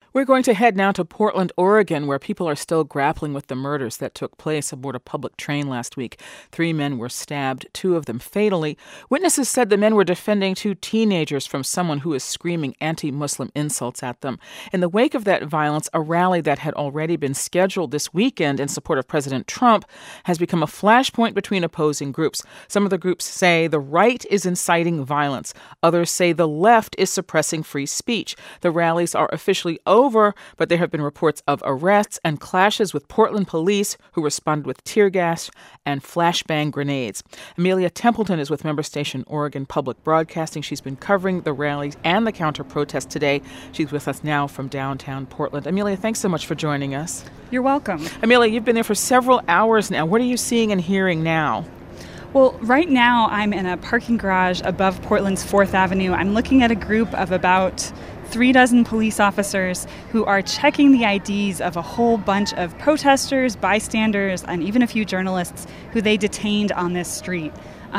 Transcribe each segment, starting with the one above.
We're going to head now to Portland, Oregon, where people are still grappling with the murders that took place aboard a public train last week. 3 men were stabbed, 2 of them fatally. Witnesses said the men were defending 2 teenagers from someone who was screaming anti-Muslim insults at them. In the wake of that violence, a rally that had already been scheduled this weekend in support of President Trump has become a flashpoint between opposing groups. Some of the groups say the right is inciting violence. Others say the left is suppressing free speech. The rallies are officially over, but there have been reports of arrests and clashes with Portland police who responded with tear gas and flashbang grenades. Amelia Templeton is with member station Oregon Public Broadcasting. She's been covering the rallies and the counter-protest today. She's with us now from downtown Portland. Amelia, thanks so much for joining us. You're welcome. Amelia, you've been there for several hours now. What are you seeing and hearing now? Well, right now I'm in a parking garage above Portland's 4th Avenue. I'm looking at a group of about 36 police officers who are checking the IDs of a whole bunch of protesters, bystanders, and even a few journalists who they detained on this street.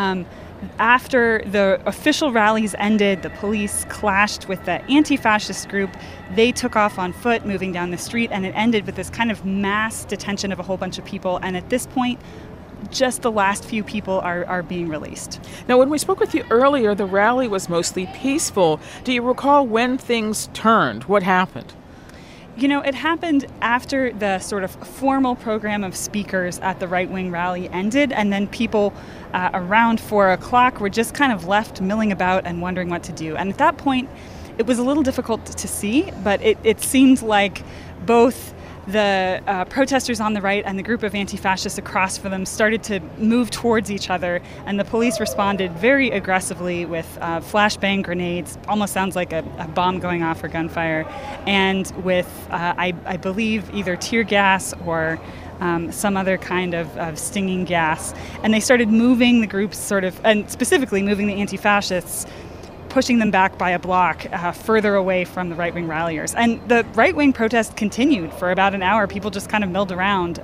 After the official rallies ended, the police clashed with the anti-fascist group. They took off on foot, moving down the street, and it ended with this kind of mass detention of a whole bunch of people. And at this point, just the last few people are being released. Now, when we spoke with you earlier, the rally was mostly peaceful. Do you recall when things turned? What happened? You know, it happened after the sort of formal program of speakers at the right-wing rally ended, and then people around 4 o'clock were just kind of left milling about and wondering what to do. And at that point, it was a little difficult to see, but it seemed like both the protesters on the right and the group of anti-fascists across from them started to move towards each other, and the police responded very aggressively with flashbang grenades, almost sounds like a bomb going off or gunfire, and with, I believe, either tear gas or some other kind of stinging gas. And they started moving the groups and specifically moving the anti-fascists, pushing them back by a block further away from the right-wing ralliers. And the right-wing protest continued for about an hour. People just kind of milled around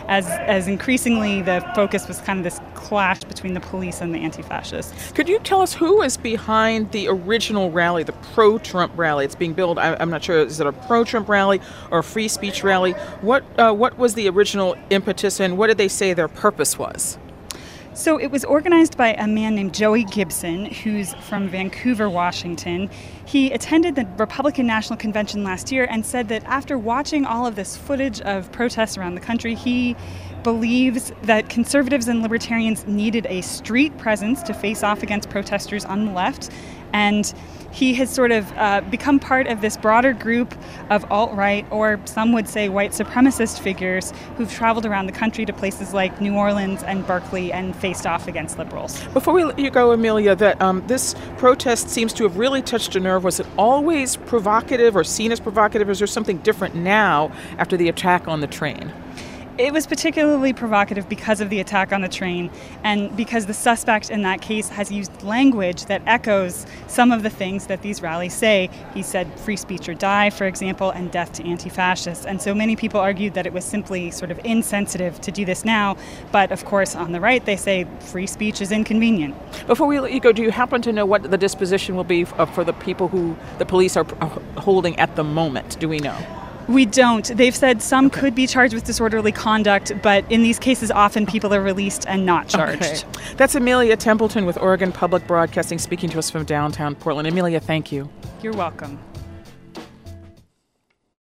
as increasingly the focus was kind of this clash between the police and the anti-fascists. Could you tell us who is behind the original rally, the pro-Trump rally? It's being billed, I'm not sure, is it a pro-Trump rally or a free speech rally? What was the original impetus, and what did they say their purpose was? So it was organized by a man named Joey Gibson, who's from Vancouver, Washington. He attended the Republican National Convention last year and said that after watching all of this footage of protests around the country, he believes that conservatives and libertarians needed a street presence to face off against protesters on the left. And he has sort of become part of this broader group of alt-right, or some would say white supremacist figures, who've traveled around the country to places like New Orleans and Berkeley and faced off against liberals. Before we let you go, Amelia, that this protest seems to have really touched a nerve. Was it always provocative or seen as provocative, or is there something different now after the attack on the train? It was particularly provocative because of the attack on the train and because the suspect in that case has used language that echoes some of the things that these rallies say. He said free speech or die, for example, and death to anti-fascists. And so many people argued that it was simply sort of insensitive to do this now. But of course, on the right, they say free speech is inconvenient. Before we let you go, do you happen to know what the disposition will be for the people who the police are holding at the moment? Do we know? We don't. They've said some could be charged with disorderly conduct, but in these cases, often people are released and not charged. Okay. That's Amelia Templeton with Oregon Public Broadcasting speaking to us from downtown Portland. Amelia, thank you. You're welcome.